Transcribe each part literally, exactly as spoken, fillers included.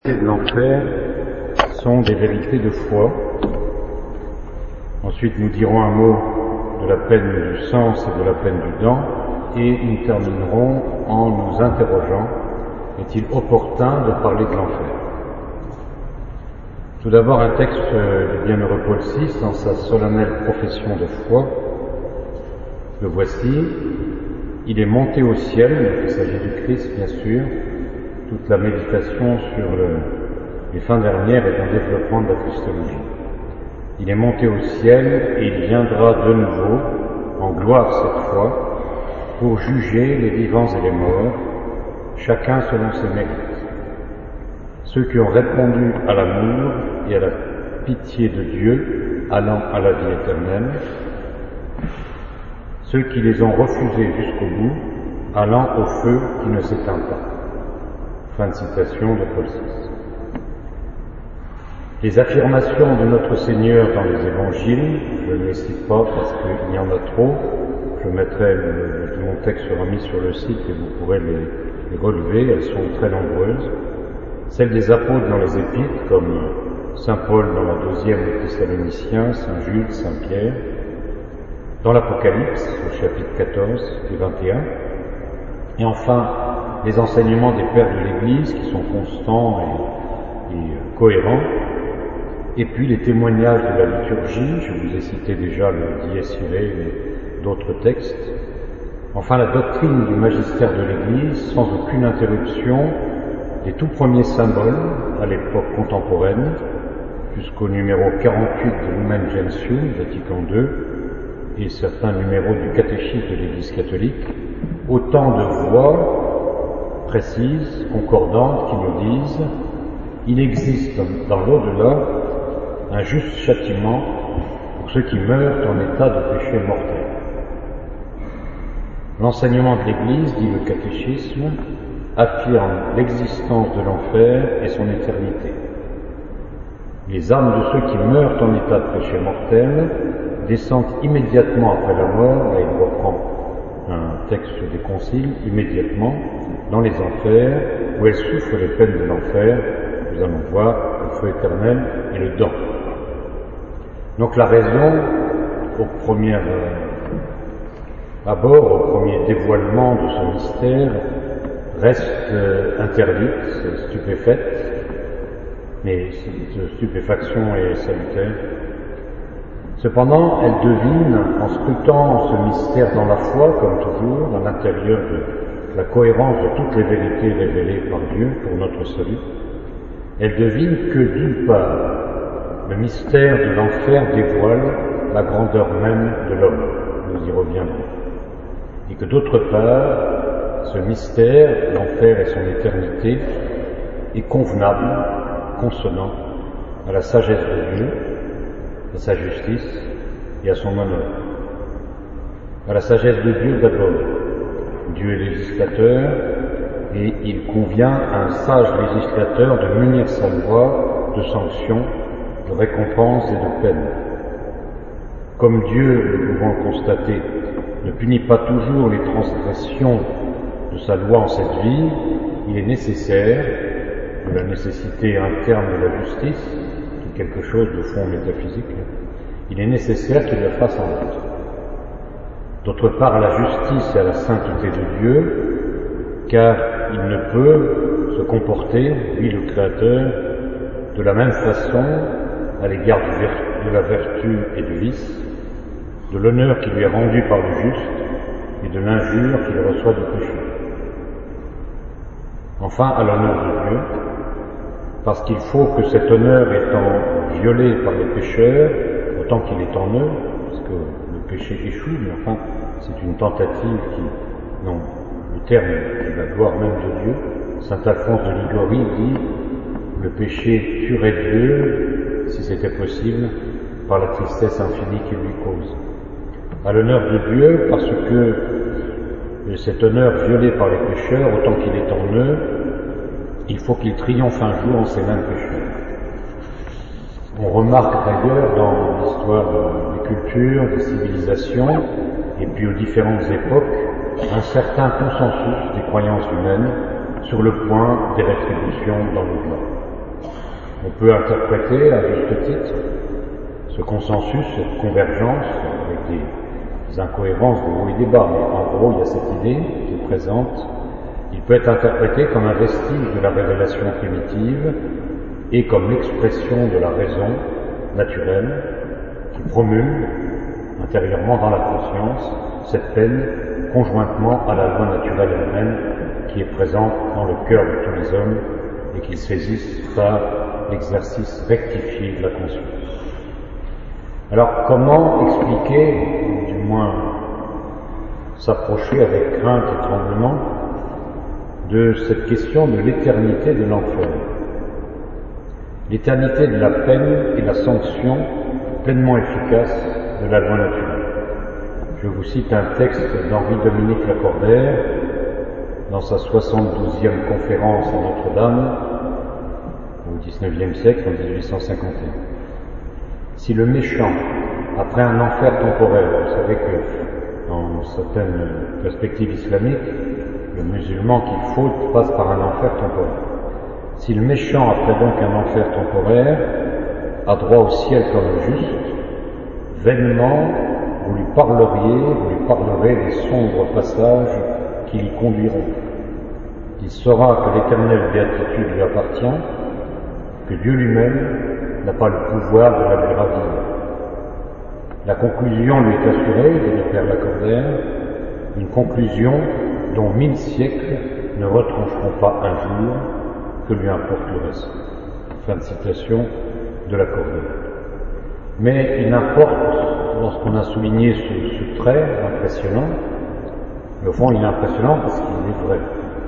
De l'enfer sont des vérités de foi. Ensuite, nous dirons un mot de la peine du sens et de la peine du dent, et nous terminerons en nous interrogeant: est-il opportun de parler de l'enfer? Tout d'abord, un texte du bienheureux Paul six dans sa solennelle profession de foi. Le voici: il est monté au ciel. Il s'agit du Christ, bien sûr. Toute la méditation sur le, les fins dernières est un développement de la Christologie. Il est monté au ciel et il viendra de nouveau, en gloire cette fois, pour juger les vivants et les morts, chacun selon ses mérites. Ceux qui ont répondu à l'amour et à la pitié de Dieu, allant à la vie éternelle, ceux qui les ont refusés jusqu'au bout, allant au feu qui ne s'éteint pas. Fin de citation de Paul six. Les affirmations de notre Seigneur dans les évangiles, je ne les cite pas parce qu'il y en a trop, je mettrai le, mon texte sera mis sur le site et vous pourrez les, les relever, elles sont très nombreuses. Celles des apôtres dans les épîtres, comme saint Paul dans la deuxième des Thessaloniciens, saint Jude, saint Pierre, dans l'Apocalypse, au chapitre quatorze et vingt et un, et enfin les enseignements des pères de l'Église qui sont constants et, et cohérents, et puis les témoignages de la liturgie, je vous ai cité déjà le Dies Irae et d'autres textes, enfin la doctrine du magistère de l'Église sans aucune interruption des tout premiers symboles à l'époque contemporaine jusqu'au numéro quarante-huit de Lumen Gentium, Vatican deux, et certains numéros du catéchisme de l'Église catholique, autant de voix précises, concordantes, qui nous disent: il existe dans l'au-delà un juste châtiment pour ceux qui meurent en état de péché mortel. L'enseignement de l'Église, dit le catéchisme, affirme l'existence de l'enfer et son éternité. Les âmes de ceux qui meurent en état de péché mortel descendent immédiatement après la mort, et il reprend un texte des conciles, immédiatement dans les enfers, où elles souffrent les peines de l'enfer. Nous allons voir le feu éternel et le dent. Donc la raison, au premier abord, au premier dévoilement de ce mystère, reste interdite, stupéfaite, mais cette stupéfaction est salutaire. Cependant, elle devine, en scrutant ce mystère dans la foi, comme toujours, à l'intérieur de la cohérence de toutes les vérités révélées par Dieu pour notre salut, elle devine que, d'une part, le mystère de l'enfer dévoile la grandeur même de l'homme, nous y reviendrons, et que d'autre part, ce mystère, l'enfer et son éternité, est convenable, consonant à la sagesse de Dieu, à sa justice et à son honneur. À la sagesse de Dieu d'abord. Dieu est législateur et il convient à un sage législateur de munir sa loi de sanctions, de récompenses et de peines. Comme Dieu, nous pouvons le constater, ne punit pas toujours les transgressions de sa loi en cette vie, il est nécessaire, de la nécessité interne de la justice, qui est quelque chose de fond métaphysique, il est nécessaire qu'il le fasse en autre. D'autre part, à la justice et à la sainteté de Dieu, car il ne peut se comporter, lui le Créateur, de la même façon à l'égard de la vertu et du vice, de l'honneur qui lui est rendu par le juste et de l'injure qu'il reçoit du péché. Enfin, à l'honneur de Dieu, parce qu'il faut que cet honneur étant violé par les pécheurs, autant qu'il est en eux, parce que le péché échoue, mais enfin, c'est une tentative qui, non, le terme est la gloire même de Dieu. Saint Alphonse de Liguori dit: le péché tuerait Dieu, si c'était possible, par la tristesse infinie qu'il lui cause. À l'honneur de Dieu, parce que cet honneur violé par les pécheurs, autant qu'il est en eux, il faut qu'il triomphe un jour en ces mêmes pécheurs. On remarque d'ailleurs dans l'histoire des cultures, des civilisations, et puis aux différentes époques, un certain consensus des croyances humaines sur le point des rétributions dans l'au-delà. On peut interpréter à juste titre ce consensus, cette convergence avec des, des incohérences de haut et des bas, mais en gros il y a cette idée qui est présente. Il peut être interprété comme un vestige de la révélation primitive et comme l'expression de la raison naturelle qui promulgue intérieurement dans la conscience cette peine conjointement à la loi naturelle elle-même qui est présente dans le cœur de tous les hommes et qu'ils saisissent par l'exercice rectifié de la conscience. Alors comment expliquer, ou du moins s'approcher avec crainte et tremblement de cette question de l'éternité de l'enfer? L'éternité de la peine et la sanction pleinement efficace de la loi naturelle. Je vous cite un texte d'Henri-Dominique Lacordaire dans sa soixante-douzième conférence à Notre-Dame au dix-neuvième siècle, en dix-huit cent cinquante et un. Si le méchant, après un enfer temporaire, vous savez que dans certaines perspectives islamiques, le musulman qui faute passe par un enfer temporaire. Si le méchant, après donc un enfer temporaire, a droit au ciel comme le juste, vainement vous lui parleriez, vous lui parlerez des sombres passages qui l'y conduiront. Il saura que l'éternelle béatitude lui appartient, que Dieu lui-même n'a pas le pouvoir de la lui ravir. La conclusion lui est assurée, dit le Père Lacordaire, une conclusion dont mille siècles ne retrancheront pas un jour, que lui importe le reste. Fin de citation de Lacordaire. Mais il importe, lorsqu'on a souligné ce, ce trait impressionnant, au fond il est impressionnant parce qu'il est vrai,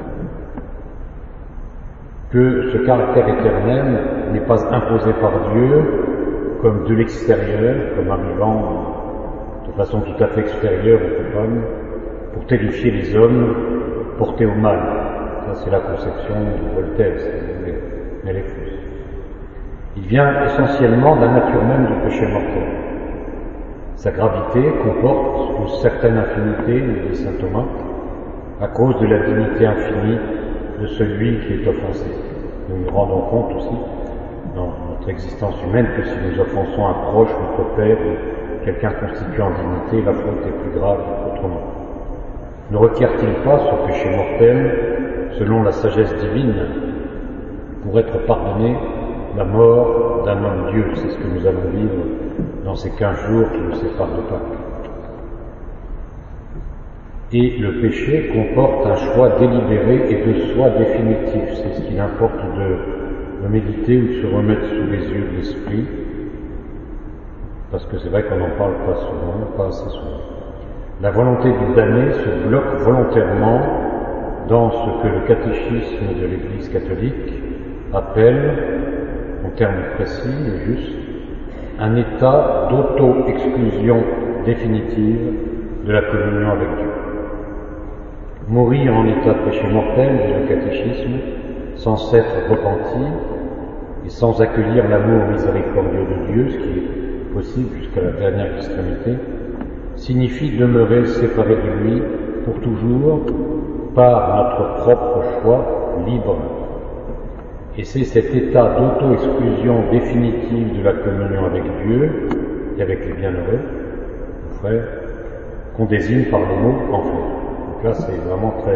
que ce caractère éternel n'est pas imposé par Dieu comme de l'extérieur, comme arrivant de façon tout à fait extérieure au coupable, pour terrifier les hommes portés au mal. Ça c'est la conception de Voltaire, si vous voulez, mais elle est fausse. Il vient essentiellement de la nature même du péché mortel. Sa gravité comporte une certaine infinité, nous dit saint Thomas, à cause de la dignité infinie de celui qui est offensé. Nous nous rendons compte aussi, dans notre existence humaine, que si nous offensons un proche, notre père, ou quelqu'un constitué en dignité, la faute est plus grave qu'autrement. Ne requiert-il pas ce péché mortel, selon la sagesse divine, pour être pardonné la mort d'un homme Dieu? C'est ce que nous allons vivre dans ces quinze jours qui nous séparent de Pâques. Et le péché comporte un choix délibéré et de soi définitif. C'est ce qu'il importe de, de méditer ou de se remettre sous les yeux de l'esprit, parce que c'est vrai qu'on n'en parle pas souvent, pas assez souvent. La volonté du damné se bloque volontairement dans ce que le catéchisme de l'Église catholique appelle, en termes précis et justes, un état d'auto-exclusion définitive de la communion avec Dieu. Mourir en état de péché mortel, dit le catéchisme, sans s'être repenti et sans accueillir l'amour miséricordieux de Dieu, ce qui est possible jusqu'à la dernière extrémité, signifie demeurer séparé de lui pour toujours par notre propre choix libre. Et c'est cet état d'auto-exclusion définitive de la communion avec Dieu et avec les bienheureux, nos frères, qu'on désigne par le mot enfer. Donc là, c'est vraiment très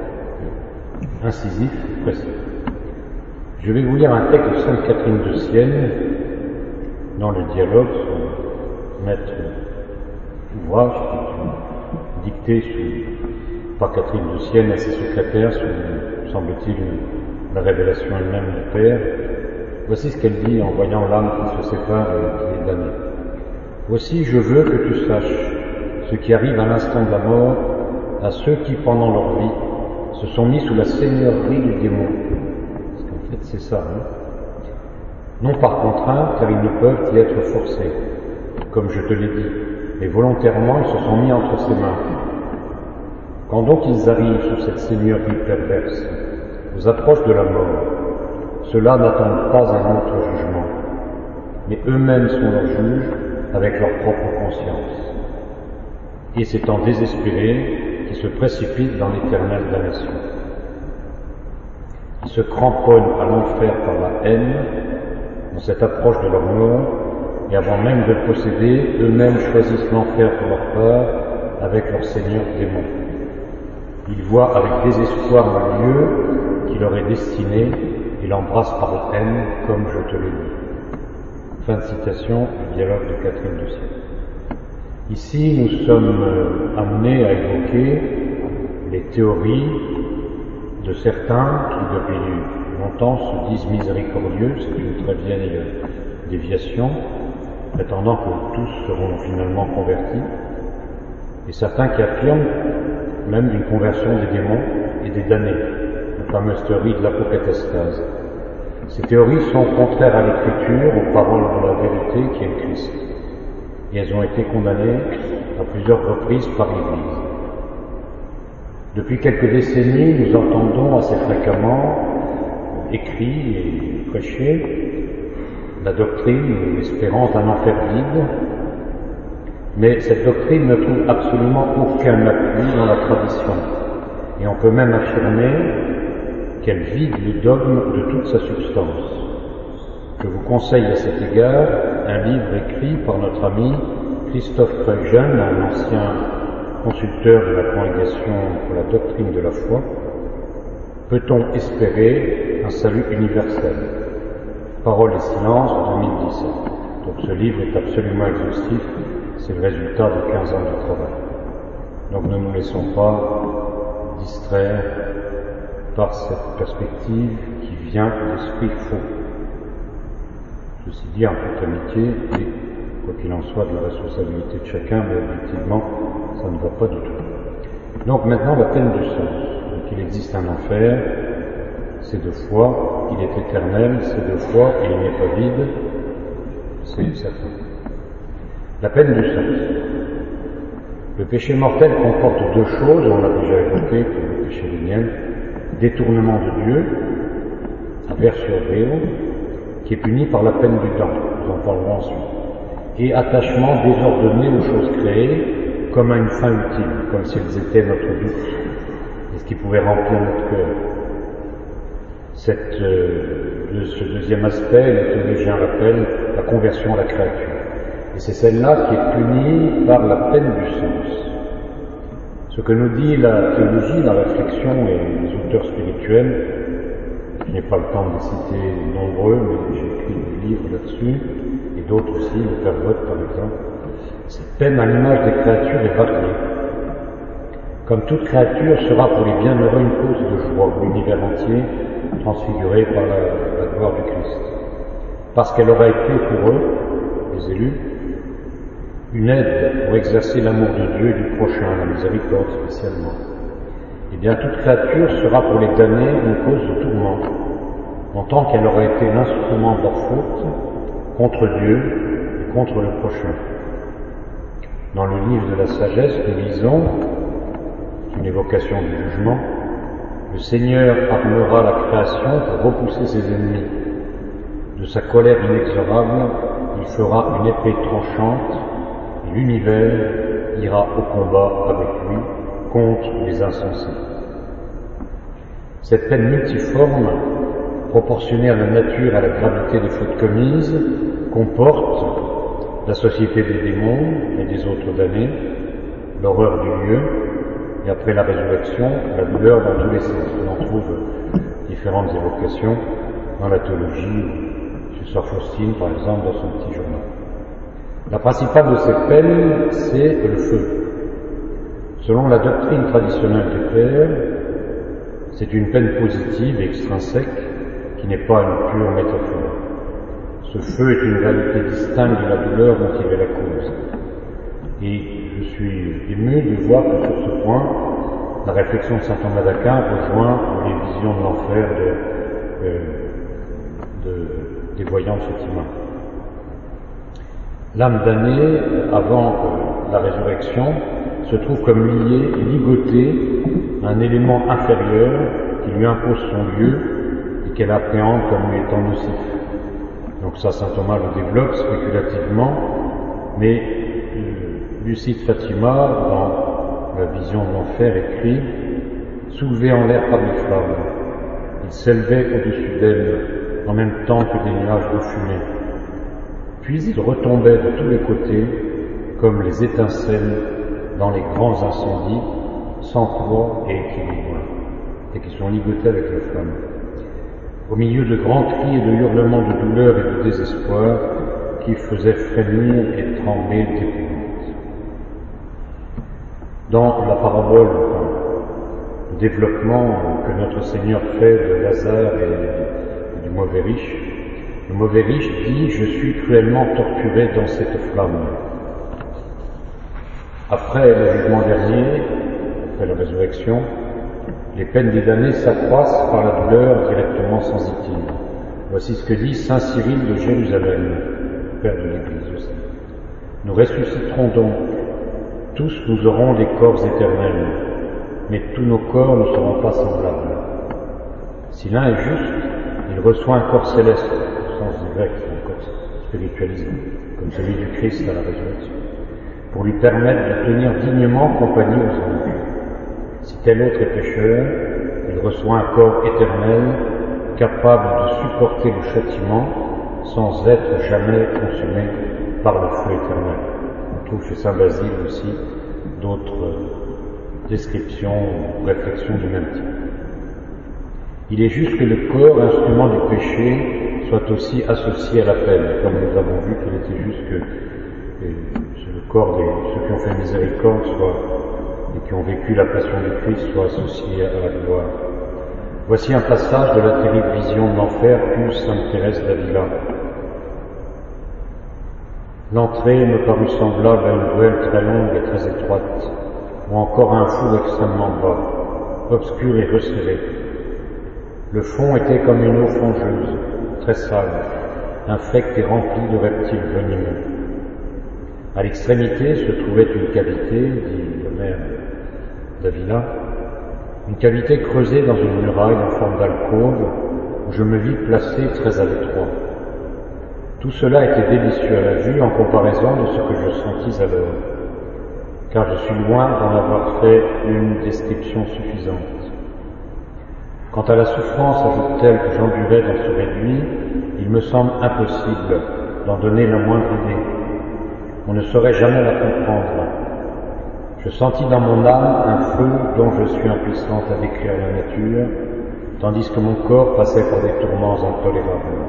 incisif et précis. Je vais vous lire un texte de sainte Catherine de Sienne, dans le dialogue, son maître ouvrage, qui est dicté sous, par Catherine de Sienne à ses secrétaires, sous, semble-t-il, la révélation elle-même du Père. Voici ce qu'elle dit en voyant l'âme qui se sépare et qui est damnée. Voici, je veux que tu saches ce qui arrive à l'instant de la mort à ceux qui, pendant leur vie, se sont mis sous la seigneurie du démon. Parce qu'en fait, c'est ça, hein. Non par contrainte, car ils ne peuvent y être forcés, comme je te l'ai dit, mais volontairement, ils se sont mis entre ses mains. Quand donc ils arrivent sous cette seigneurie perverse, aux approches de la mort, ceux-là n'attendent pas un autre jugement, mais eux-mêmes sont leurs juges avec leur propre conscience. Et s'étant désespérés, qui se précipitent dans l'éternelle damnation. Ils se cramponnent à l'enfer par la haine, dans cette approche de leur mort, et avant même de le posséder, eux-mêmes choisissent l'enfer pour leur part avec leur seigneur démon. Ils voient avec désespoir le lieu qui leur est destiné et l'embrassent par la haine, comme je te l'ai dit. Fin de citation du dialogue de Catherine de Sienne. Ici, nous sommes amenés à évoquer les théories de certains qui, depuis longtemps, se disent miséricordieux. C'est une très vieille déviation, prétendant que tous seront finalement convertis, et certains qui affirment même une conversion des démons et des damnés, la fameuse théorie de l'apocatastase. Ces théories sont contraires à l'Écriture, aux paroles de la vérité qui est le Christ, et elles ont été condamnées à plusieurs reprises par l'Église. Depuis quelques décennies, nous entendons assez fréquemment, écrit et prêché, la doctrine espérant un enfer vide, mais cette doctrine ne trouve absolument aucun appui dans la tradition, et on peut même affirmer qu'elle vide le dogme de toute sa substance. Je vous conseille à cet égard un livre écrit par notre ami Christophe Treujeune, un ancien consulteur de la Congrégation pour la doctrine de la foi. Peut-on espérer un salut universel? Paroles et silence, deux mille dix-sept. Donc ce livre est absolument exhaustif, c'est le résultat de quinze ans de travail. Donc ne nous laissons pas distraire par cette perspective qui vient d'esprits faux. Ceci dit en toute amitié, et quoi qu'il en soit de la responsabilité de chacun, mais objectivement, ça ne va pas du tout. Donc maintenant, la peine du sens. Donc il existe un enfer, c'est de foi, il est éternel, c'est de foi, et il n'est pas vide, c'est certain. La peine du sens. Le péché mortel comporte deux choses, on l'a déjà évoqué pour le péché véniel: détournement de Dieu, aversio Deo, qui est puni par la peine du temps, nous en parlerons ensuite, et attachement désordonné aux choses créées comme à une fin utile, comme si elles étaient notre but, et ce qui pouvait remplir notre cœur. Cette, euh, ce deuxième aspect, les théologiens l'appellent la conversion à la créature. Et c'est celle-là qui est punie par la peine du sens. Ce que nous dit la théologie, la réflexion et les auteurs spirituels, je n'ai pas le temps de les citer nombreux, mais j'ai écrit des livres là-dessus, et d'autres aussi, le Père Vogt par exemple. Cette peine à l'image des créatures est variée. Comme toute créature sera pour les bienheureux une cause de joie, l'univers entier transfiguré par la, la gloire du Christ. Parce qu'elle aura été pour eux, les élus, une aide pour exercer l'amour de Dieu et du prochain, la miséricorde spécialement. Eh bien, toute créature sera pour les damnés une cause de tourment, en tant qu'elle aura été l'instrument de leur faute contre Dieu et contre le prochain. Dans le livre de la sagesse, nous lisons, une évocation du jugement, le Seigneur armera la création pour repousser ses ennemis. De sa colère inexorable, il fera une épée tranchante, et l'univers ira au combat avec lui contre les insensés. Cette peine multiforme, proportionnée à la nature et à la gravité des fautes commises, comporte la société des démons et des autres damnés, l'horreur du lieu, et après la résurrection, la douleur dans tous les sens. On en trouve différentes évocations dans la théologie, chez Sœur Faustine par exemple, dans son petit journal. La principale de ces peines, c'est le feu. Selon la doctrine traditionnelle des Pères, c'est une peine positive et extrinsèque qui n'est pas une pure métaphore. Ce feu est une réalité distincte de la douleur dont il est la cause. Et je suis ému de voir que sur ce point, la réflexion de saint Thomas d'Aquin rejoint les visions de l'enfer de, euh, de, des voyants de Fatima. L'âme damnée, avant euh, la résurrection, se trouve comme liée et ligotée à un élément inférieur qui lui impose son lieu et qu'elle appréhende comme lui étant nocif. Donc ça, saint Thomas le développe spéculativement, mais euh, Lucide Fatima, dans la vision de l'enfer, écrit « Soulevé en l'air par les flammes, il s'élevait au-dessus d'elle, en même temps que des nuages de fumée. Puis ils retombaient de tous les côtés, comme les étincelles dans les grands incendies, sans poids et équilibre, et qui sont ligotés avec la flamme. Au milieu de grands cris et de hurlements de douleur et de désespoir qui faisaient frémir et trembler d'épouvante. Dans la parabole, le développement que notre Seigneur fait de Lazare et du mauvais riche, le mauvais riche dit « Je suis cruellement torturé dans cette flamme ». Après le jugement dernier, après la résurrection, les peines des damnés s'accroissent par la douleur directement sensitive. Voici ce que dit saint Cyril de Jérusalem, père de l'Église aussi. Nous ressusciterons donc, tous nous aurons des corps éternels, mais tous nos corps ne seront pas semblables. Si l'un est juste, il reçoit un corps céleste, au sens du grec, un corps spiritualisé, comme celui du Christ à la résurrection, pour lui permettre de tenir dignement compagnie aux anges. Si tel autre est pécheur, il reçoit un corps éternel, capable de supporter le châtiment, sans être jamais consumé par le feu éternel. On trouve chez saint Basile aussi d'autres descriptions ou réflexions du même type. Il est juste que le corps, instrument du péché, soit aussi associé à la peine, comme nous avons vu qu'il était juste que le corps de ceux qui ont fait miséricorde soit, et qui ont vécu la passion du Christ soit associé à la gloire. Voici un passage de la terrible vision de l'enfer qu'eut sainte Thérèse d'Avila. L'entrée me parut semblable à une ruelle très longue et très étroite, ou encore à un four extrêmement bas, obscur et resserré. Le fond était comme une eau fangeuse, très sale, infecte et remplie de reptiles venimeux. À l'extrémité se trouvait une cavité, dit le maire d'Avila, une cavité creusée dans une muraille en forme d'alcôve, où je me vis placé très à l'étroit. Tout cela était délicieux à la vue en comparaison de ce que je sentis alors, car je suis loin d'en avoir fait une description suffisante. Quant à la souffrance, ajoute-t-elle, que j'endurais dans ce réduit, il me semble impossible d'en donner la moindre idée. On ne saurait jamais la comprendre. Je sentis dans mon âme un feu dont je suis impuissante à décrire la nature, tandis que mon corps passait par des tourments intolérables.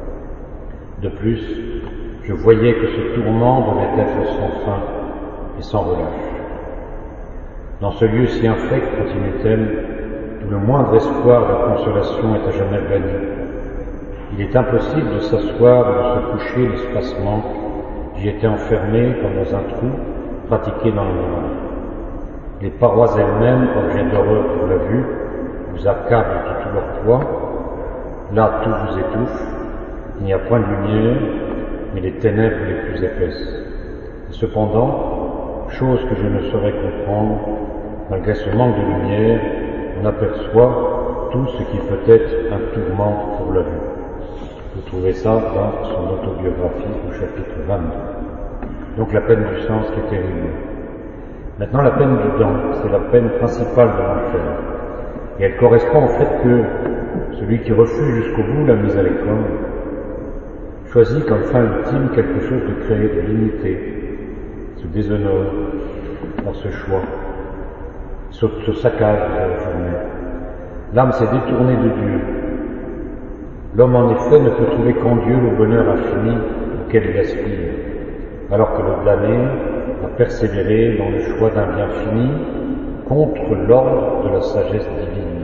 De plus, je voyais que ce tourment devait être sans fin et sans relâche. Dans ce lieu si infect, continue-t-elle, où le moindre espoir de consolation est à jamais banni, il est impossible de s'asseoir ou de se coucher l'espacement. J'y étais enfermé comme dans un trou, pratiqué dans le noir. Les parois elles-mêmes, objets d'horreur pour la vue, vous accablent de tout leur poids. Là, tout vous étouffe. Il n'y a point de lumière, mais les ténèbres les plus épaisses. Et cependant, chose que je ne saurais comprendre, malgré ce manque de lumière, on aperçoit tout ce qui peut être un tourment pour la vue. Vous trouvez ça dans son autobiographie au chapitre vingt-deux. Donc la peine du sens qui est terrible. Maintenant la peine du dent, c'est la peine principale de l'enfer. Et elle correspond au fait que celui qui refuse jusqu'au bout la miséricorde choisit comme fin ultime quelque chose de créé, de limité, se déshonore dans ce choix, se, se saccage de la journée. L'âme s'est détournée de Dieu. L'homme, en effet, ne peut trouver qu'en Dieu le bonheur infini auquel il aspire, alors que le damné a persévéré dans le choix d'un bien fini contre l'ordre de la sagesse divine.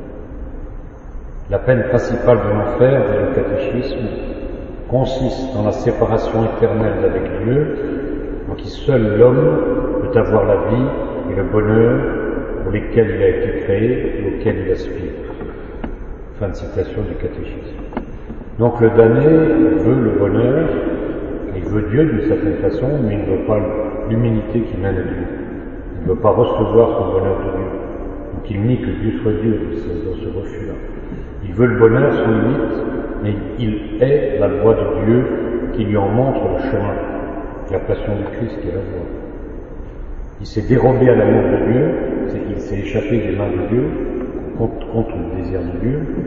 La peine principale de l'enfer, dit le catéchisme, consiste dans la séparation éternelle avec Dieu, en qui seul l'homme peut avoir la vie et le bonheur pour lesquels il a été créé et auxquels il aspire. Fin de citation du catéchisme. Donc le damné veut le bonheur, il veut Dieu d'une certaine façon, mais il ne veut pas l'humilité qui mène à Dieu. Il ne veut pas recevoir son bonheur de Dieu. Donc il nie que Dieu soit Dieu, c'est dans ce refus-là. Il veut le bonheur sans limite, mais il est la voie de Dieu qui lui en montre le chemin. La passion du Christ est la voie. Il s'est dérobé à l'amour de Dieu, c'est qu'il s'est échappé des mains de Dieu contre, contre le désir de Dieu,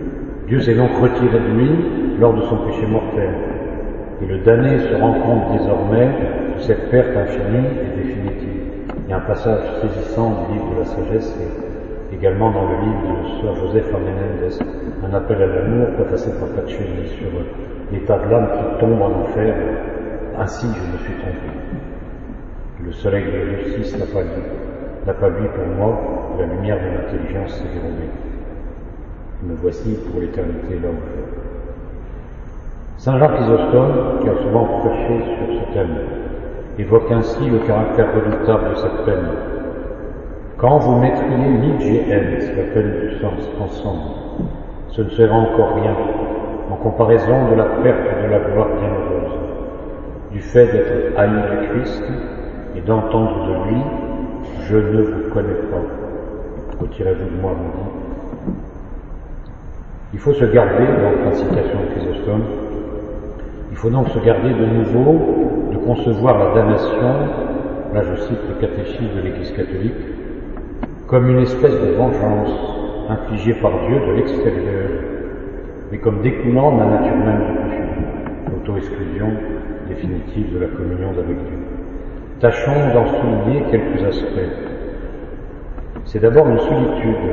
Dieu s'est donc retiré de lui lors de son péché mortel. Et le damné se rend compte désormais de cette perte infinie et définitive. Il y a un passage saisissant du livre de la sagesse et également dans le livre de Sœur Joseph Menendez, un appel à l'amour préfacé par Pacelli sur l'état de l'âme qui tombe en enfer. Ainsi je me suis trompé. Le soleil de la justice n'a pas lu, n'a pas lu pour moi, la lumière de l'intelligence s'est dérobée. Me voici pour l'éternité là où je vais. Saint Jean Chrysostome, qui a souvent prêché sur ce thème, évoque ainsi le caractère redoutable de cette peine. Quand vous mettriez mille G M, c'est la peine du sens, ensemble, ce ne sera encore rien en comparaison de la perte de la gloire bienheureuse, du fait d'être haï du Christ et d'entendre de lui « Je ne vous connais pas, retirez-vous de moi, mon dit ». Il faut se garder, donc la citation de Chrysostome, il faut donc se garder de nouveau de concevoir la damnation, là je cite le catéchisme de l'Église catholique, comme une espèce de vengeance infligée par Dieu de l'extérieur, mais comme découlant de la nature même du péché, l'auto-exclusion définitive de la communion avec Dieu. Tâchons d'en souligner quelques aspects. C'est d'abord une solitude.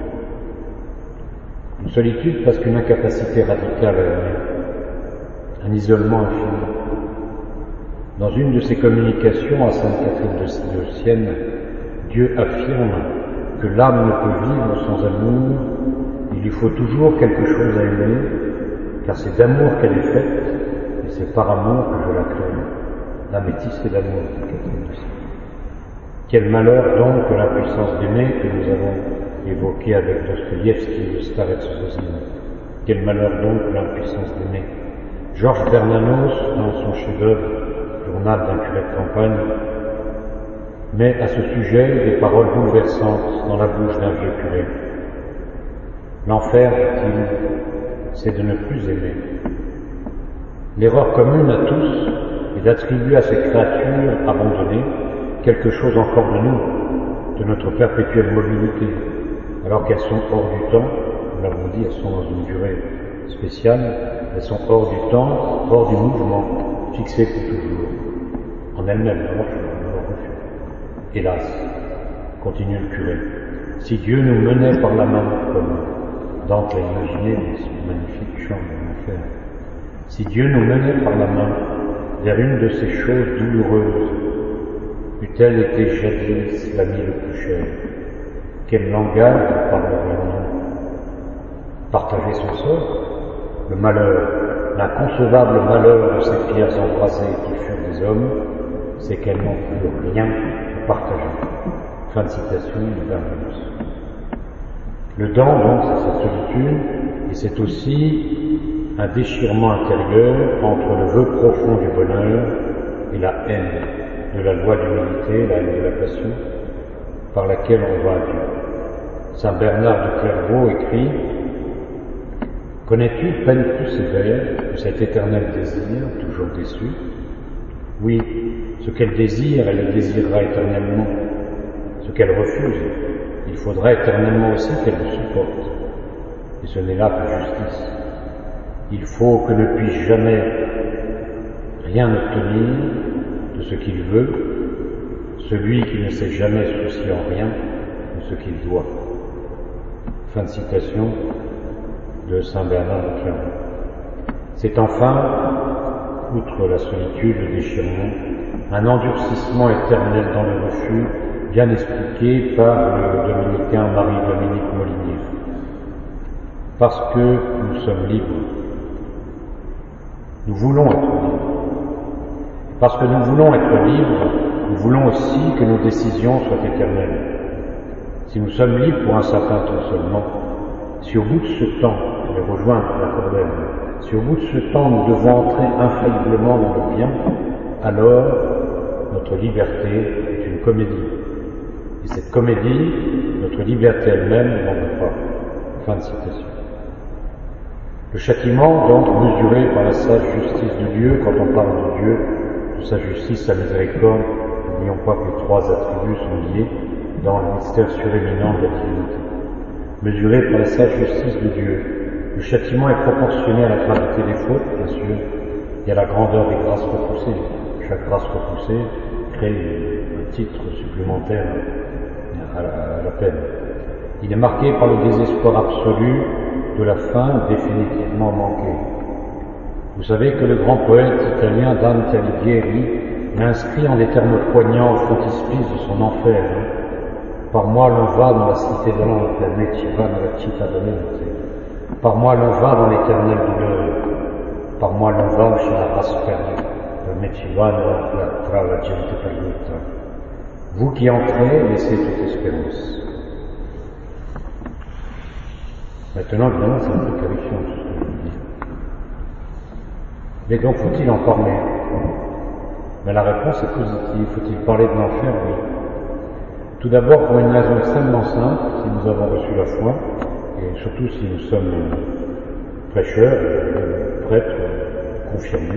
Une solitude parce qu'une incapacité radicale à aimer, un isolement infini. Dans une de ses communications à Sainte Catherine de Sienne, Dieu affirme que l'âme ne peut vivre sans amour, il lui faut toujours quelque chose à aimer, car c'est d'amour qu'elle est faite, et c'est par amour que je la crée. L'âme est tissée d'amour, dit Catherine de Sienne. Quel malheur donc que l'impuissance d'aimer que nous avons évoqué avec Dostoïevski, le Starets Zosime. Quel malheur donc que l'impuissance d'aimer. Georges Bernanos, dans son chef-d'œuvre, Journal d'un curé de campagne, met à ce sujet des paroles bouleversantes dans la bouche d'un vieux curé. L'enfer, dit-il, c'est de ne plus aimer. L'erreur commune à tous est d'attribuer à ces créatures abandonnées quelque chose encore de nous, de notre perpétuelle mobilité, alors qu'elles sont hors du temps, nous l'avons dit, elles sont dans une durée spéciale, elles sont hors du temps, hors du mouvement, fixées pour toujours, en elles-mêmes, dans leur refus. Hélas, continue le curé, si Dieu nous menait par la main, comme Dante l'a imaginé dans ce magnifique chant de l'enfer, si Dieu nous menait par la main vers une de ces choses douloureuses, eût-elle été jadis l'ami le plus cher, quel langage nous parlerions-nous? Partager son sort, le malheur, l'inconcevable malheur de ces pierres embrasées qui furent des hommes, c'est qu'elles n'ont plus rien à partager. Fin de citation de Bernanos. Le dent, donc, c'est cette solitude, et c'est aussi un déchirement intérieur entre le vœu profond du bonheur et la haine de la loi d'humilité, la haine de la passion, par laquelle on va à Dieu. Saint Bernard de Clairvaux écrit « Connais-tu peine plus sévère que cet éternel désir, toujours déçu? Oui, ce qu'elle désire, elle le désirera éternellement. Ce qu'elle refuse, il faudra éternellement aussi qu'elle le supporte. Et ce n'est là que justice. Il faut que ne puisse jamais rien obtenir de ce qu'il veut, celui qui ne s'est jamais soucié en rien de ce qu'il doit. » Fin de citation de Saint Bernard de Clairvaux. C'est enfin, outre la solitude, le déchirement, un endurcissement éternel dans le refus, bien expliqué par le dominicain Marie-Dominique Molinier. Parce que nous sommes libres, nous voulons être libres. Parce que nous voulons être libres, nous voulons aussi que nos décisions soient éternelles. Si nous sommes libres pour un certain temps seulement, si au bout de ce temps, je vais rejoindre la Cordelle, si au bout de ce temps nous devons entrer infailliblement dans le bien, alors notre liberté est une comédie. Et cette comédie, notre liberté elle-même n'en veut pas. Fin de citation. Le châtiment, donc, mesuré par la sage justice de Dieu, quand on parle de Dieu, de sa justice, sa miséricorde, n'oublions pas que les trois attributs sont liés dans le mystère suréminent de la divinité. Mesuré par la sage justice de Dieu, Le châtiment est proportionné à la gravité des fautes, bien sûr, et à la grandeur des grâces repoussées. Chaque grâce repoussée crée un titre supplémentaire à la, à la peine. Il est marqué par le désespoir absolu de la fin définitivement manquée. Vous savez que le grand poète italien Dante Alighieri l'a inscrit en des termes poignants au frontispice de son enfer. Hein. Par moi l'on va dans la cité de l'ange, me ci va nella città dolente. Par moi l'on va dans l'éternelle douleur. Par moi l'on va chez la race perdue. Me ci va tra la gente perduta. Vous qui entrez, laissez toute espérance. Maintenant, évidemment, c'est une prédiction, tout ce que je vous dis. Mais donc, faut-il en parler? Mais la réponse est positive. Faut-il parler de l'enfer? Oui. Tout d'abord, pour une raison extrêmement simple, si nous avons reçu la foi, et surtout si nous sommes prêcheurs, prêtres, confirmés,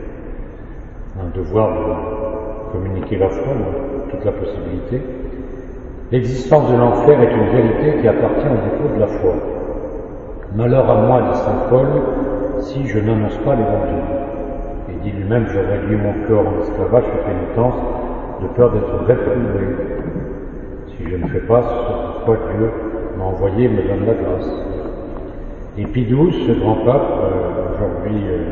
un devoir de communiquer la foi, toute la possibilité. L'existence de l'enfer est une vérité qui appartient au dépôt de la foi. Malheur à moi, dit saint Paul, si je n'annonce pas l'évangile. Et dit lui-même, je réduis mon corps en esclavage et pénitence, de peur d'être réprouvé. Si je ne fais pas ce pourquoi Dieu m'a envoyé, me donne la grâce. Et Pie douze, ce grand pape, euh, aujourd'hui euh,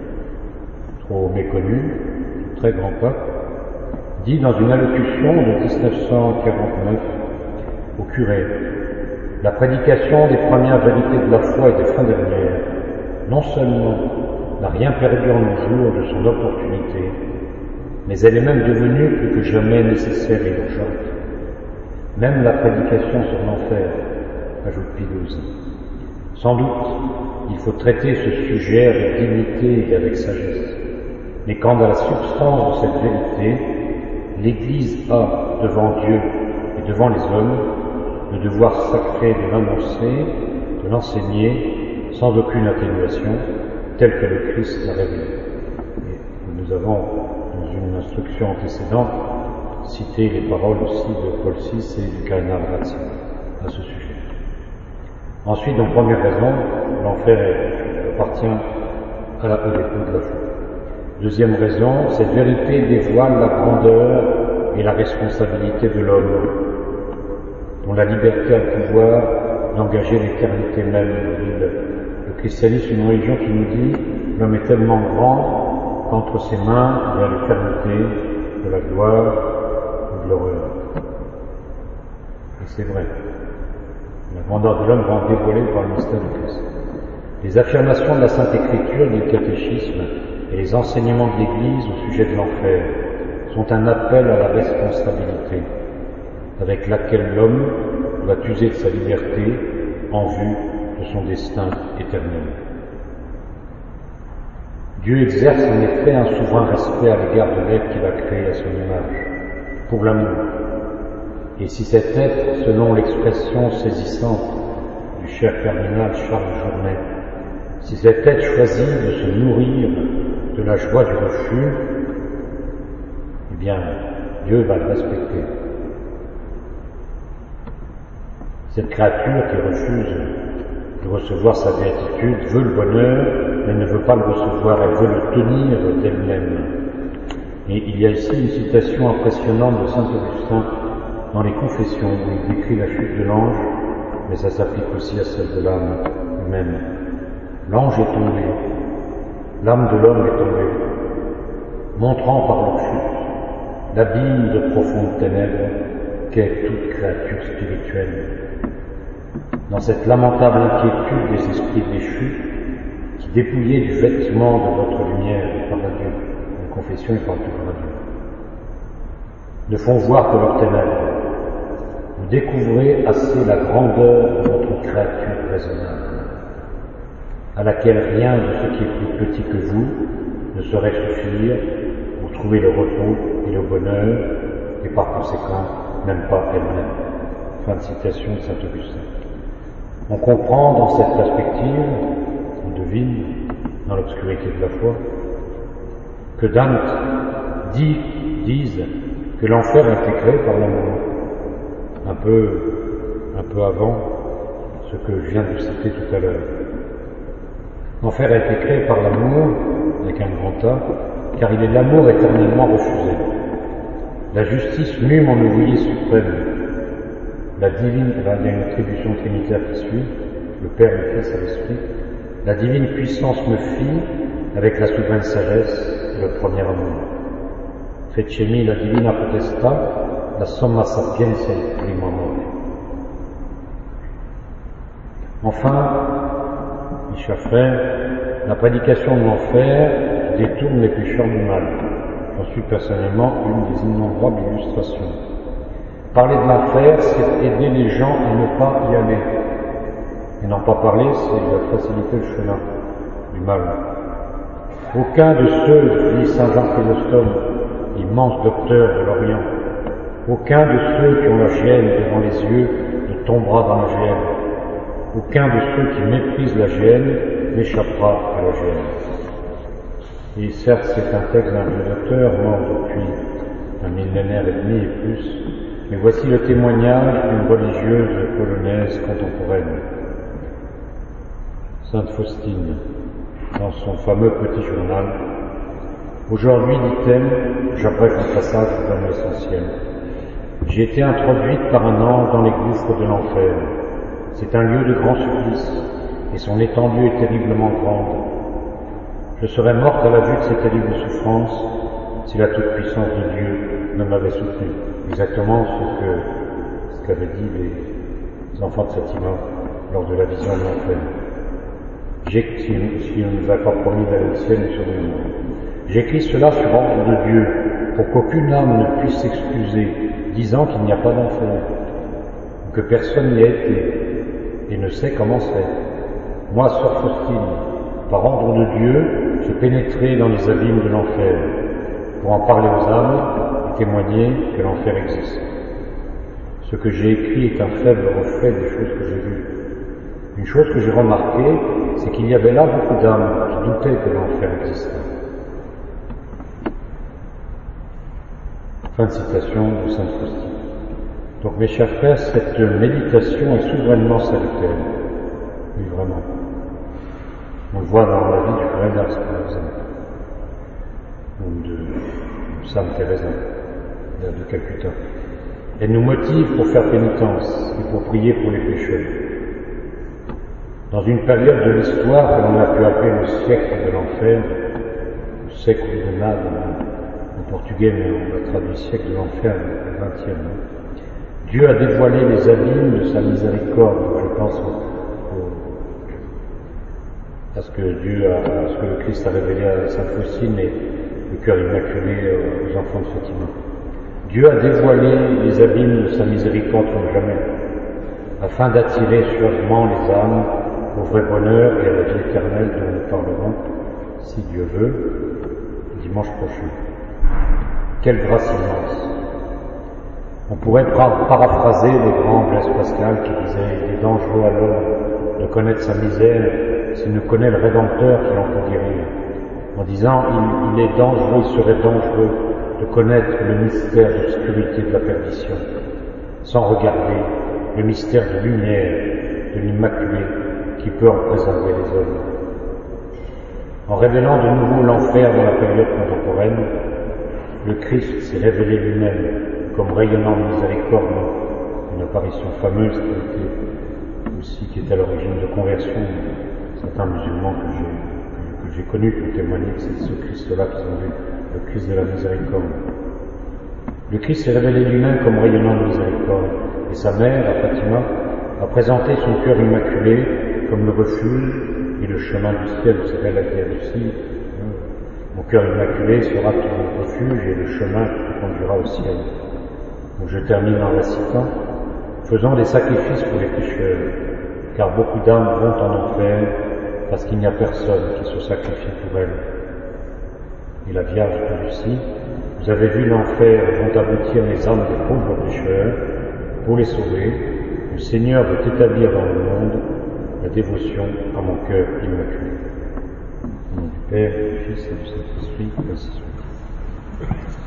trop méconnu, très grand pape, dit dans une allocution de dix-neuf cent quarante-neuf au curé: la prédication des premières vérités de la foi et des fins dernières, non seulement n'a rien perdu en nos jours de son opportunité, mais elle est même devenue plus que jamais nécessaire et urgente. Même la prédication sur l'enfer, ajoute Pie douze. Sans doute, il faut traiter ce sujet avec dignité et avec sagesse. Mais quant à la substance de cette vérité, l'Église a, devant Dieu et devant les hommes, le devoir sacré de l'annoncer, de l'enseigner, sans aucune atténuation, tel que le Christ l'a révélé. Et nous avons, dans une instruction antécédente, cité les paroles aussi de Paul six et du cardinal Ratzinger à ce sujet. Ensuite, donc, première raison, l'enfer appartient à la, au dépôt de la foi. Deuxième raison, cette vérité dévoile la grandeur et la responsabilité de l'homme, dont la liberté a le pouvoir d'engager l'éternité même. Le, le christianisme est une religion qui nous dit l'homme est tellement grand qu'entre ses mains il y a l'éternité de la gloire ou de l'horreur. Et c'est vrai. La grandeur de l'homme va en dévoiler par le mystère du Christ. Les affirmations de la Sainte Écriture, du catéchisme et les enseignements de l'Église au sujet de l'enfer sont un appel à la responsabilité avec laquelle l'homme doit user de sa liberté en vue de son destin éternel. Dieu exerce en effet un souverain respect à l'égard de l'être qu'il a créé à son image, pour l'amour. Et si cet être, selon l'expression saisissante du cher cardinal Charles Journet, si cet être choisit de se nourrir de la joie du refus, eh bien, Dieu va le respecter. Cette créature qui refuse de recevoir sa béatitude veut le bonheur, mais ne veut pas le recevoir, elle veut le tenir d'elle-même. Et il y a ici une citation impressionnante de saint Augustin dans les Confessions, où il décrit la chute de l'ange, mais ça s'applique aussi à celle de l'âme humaine. L'ange est tombé, l'âme de l'homme est tombée, montrant par leur chute l'abîme de profondes ténèbres qu'est toute créature spirituelle. Dans cette lamentable inquiétude des esprits déchus, qui dépouillés du vêtement de votre lumière, par la Dieu, la confession est par toujours à Dieu, ne font voir que leurs ténèbres. Vous découvrez assez la grandeur de votre créature raisonnable, à laquelle rien de ce qui est plus petit que vous ne saurait suffire pour trouver le repos et le bonheur, et par conséquent, même pas elle-même. Fin de citation de saint Augustin. On comprend dans cette perspective, on devine, dans l'obscurité de la foi, que Dante dit, dise que l'enfer a été créé par l'amour, un peu, un peu avant ce que je viens de citer tout à l'heure. L'enfer a été créé par l'amour, avec un grand A, car il est l'amour éternellement refusé. La justice mue mon ouvrier suprême. La divine, là il y a une attribution trinitaire qui suit, le Père, le Fils et l'Esprit. La divine puissance me fit avec la souveraine sagesse et le premier amour. Fecemi la divina potestà, la somma sapienza il primo amore. Enfin, mes chers frères, la prédication de l'enfer détourne les pécheurs du mal. J'en suis personnellement une des innombrables illustrations. Parler de l'enfer, c'est aider les gens à ne pas y aller. Et n'en pas parler, c'est faciliter le chemin du mal. Aucun de ceux, dit saint Jean Chrysostome, immense docteur de l'Orient, aucun de ceux qui ont la géhenne devant les yeux ne tombera dans la géhenne. Aucun de ceux qui méprisent la géhenne n'échappera à la géhenne. Et certes, c'est un texte d'un vieux docteur mort depuis un millénaire et demi et plus, mais voici le témoignage d'une religieuse polonaise contemporaine. Sainte Faustine, dans son fameux petit journal, aujourd'hui, dit-elle, j'abrège le passage dans l'essentiel, j'ai été introduite par un ange dans les gouffres de l'enfer. C'est un lieu de grand supplice, et son étendue est terriblement grande. Je serais morte à la vue de ces terribles souffrances si la toute-puissance de Dieu ne m'avait soutenu. Exactement ce que ce qu'avaient dit les enfants de Fatima lors de la vision de l'enfer. Si on nous a pas promis d'aller au ciel, nous serons morts. J'écris cela sur ordre de Dieu, pour qu'aucune âme ne puisse s'excuser, disant qu'il n'y a pas d'enfer, que personne n'y a été, et ne sait comment c'est. Moi, sœur Faustine, par ordre de Dieu, je pénétrai dans les abîmes de l'enfer, pour en parler aux âmes et témoigner que l'enfer existe. Ce que j'ai écrit est un faible reflet des choses que j'ai vues. Une chose que j'ai remarquée, c'est qu'il y avait là beaucoup d'âmes qui doutaient que l'enfer existait. Fin de citation de sainte Faustine. Donc mes chers frères, cette méditation est souverainement salutaire. Oui, vraiment. On le voit dans la vie du frère d'Ars, par exemple, ou de, de Sainte Thérèse de Calcutta. Elle nous motive pour faire pénitence et pour prier pour les pécheurs. Dans une période de l'histoire que l'on a pu appeler le siècle de l'enfer, le siècle de nada en portugais, mais on a traduit siècle de l'enfer, le vingtième. Dieu a dévoilé les abîmes de sa miséricorde. Je pense au, au, à ce que Dieu a, à ce que le Christ a révélé à sainte Faustine et le cœur immaculé aux enfants de Fatima. Dieu a dévoilé les abîmes de sa miséricorde comme jamais, afin d'attirer suavement les âmes au vrai bonheur et à la vie éternelle dont nous parlerons, si Dieu veut, dimanche prochain. Quelle grâce immense! On pourrait paraphraser le grand Blaise Pascal qui disait « Il est dangereux à l'homme de connaître sa misère s'il ne connaît le Rédempteur qui l'en peut guérir », en disant il, il est dangereux, il serait dangereux de connaître le mystère d'obscurité de la perdition, sans regarder le mystère de lumière, de l'Immaculé, qui peut en préserver les hommes. En révélant de nouveau l'enfer dans la période contemporaine, le Christ s'est révélé lui-même comme rayonnant de miséricorde, une apparition fameuse qui était aussi qui est à l'origine de conversion de certains musulmans que j'ai que, que j'ai connus qui ont témoigné que c'est ce Christ-là qu'ils ont vu, le Christ de la miséricorde. Le Christ s'est révélé lui-même comme rayonnant de miséricorde, et sa mère, à Fatima, a présenté son cœur immaculé comme le refuge et le chemin du ciel. Vous savez, la guerre aussi, mon cœur immaculé sera ton refuge et le chemin qui te conduira au ciel. Donc je termine en récitant, faisons des sacrifices pour les pécheurs, car beaucoup d'âmes vont en enfer parce qu'il n'y a personne qui se sacrifie pour elles. Et la Vierge de Lucie, vous avez vu l'enfer vont aboutir les âmes des pauvres pécheurs. Pour les sauver, le Seigneur veut établir dans le monde la dévotion à mon cœur immaculé. Au nom du Père, du Fils et du Saint-Esprit, ainsi soit.